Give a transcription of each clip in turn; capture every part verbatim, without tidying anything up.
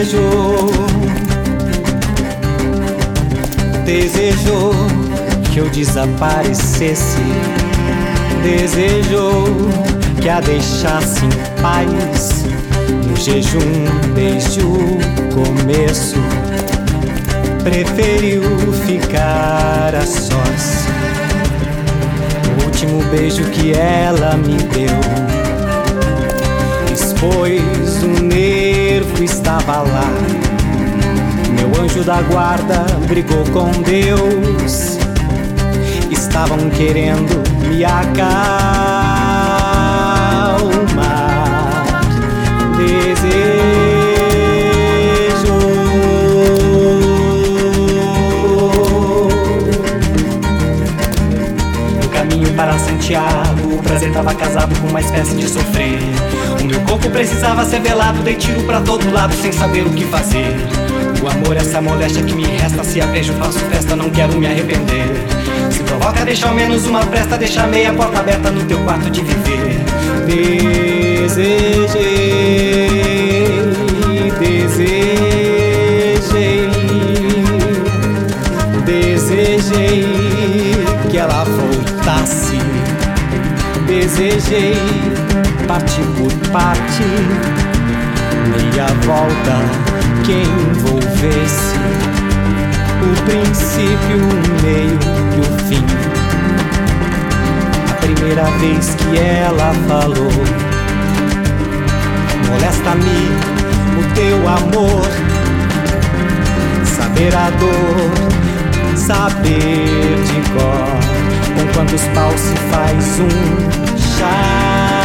desejou, desejou que eu desaparecesse, desejou que a deixasse em paz. No jejum desde o começo, preferiu ficar a sós. O último beijo que ela me deu expôs o nervo, estava lá. Meu anjo da guarda brigou com Deus, estavam querendo me acalmar. Desejou no caminho para Santiago, o prazer tava casado com uma espécie de sofrer. O meu corpo precisava ser velado, dei tiro pra todo lado sem saber o que fazer. O amor, essa moléstia que me resta, se a vejo faço festa, não quero me arrepender. Se provoca, deixa ao menos uma presta, deixa meia porta aberta no teu quarto de viver. Desejei, desejei, desejei que ela voltasse. Desejei parte por parte, meia volta que envolvesse o princípio, o meio e o fim. A primeira vez que ela falou: molesta-me o teu amor, saber a dor, saber de cor, com quantos paus se faz um chato.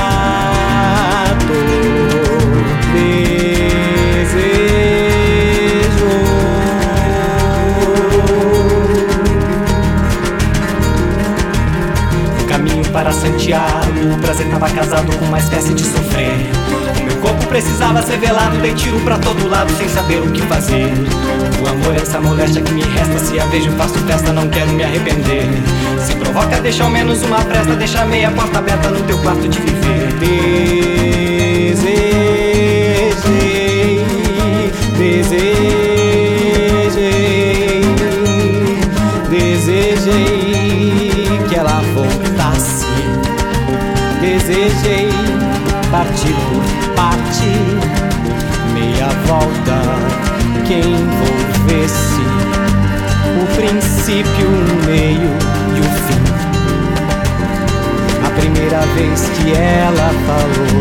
Para Santiago, o prazer tava casado com uma espécie de sofrer. O meu corpo precisava ser velado, dei tiro pra todo lado sem saber o que fazer. O amor é essa moléstia que me resta, se a vejo faço festa, não quero me arrepender. Se provoca, deixa ao menos uma presta, deixa meia porta aberta no teu quarto de viver. Desejei, desejei, desejei que ela voltasse. Desejei parte por parte, meia volta que envolvesse o princípio, o meio e o fim. A primeira vez que ela falou: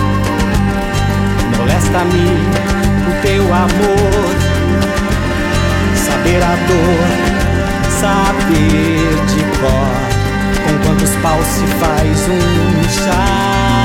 molesta-me o teu amor, saber a dor, saber de cor, com quantos paus se faz um chá.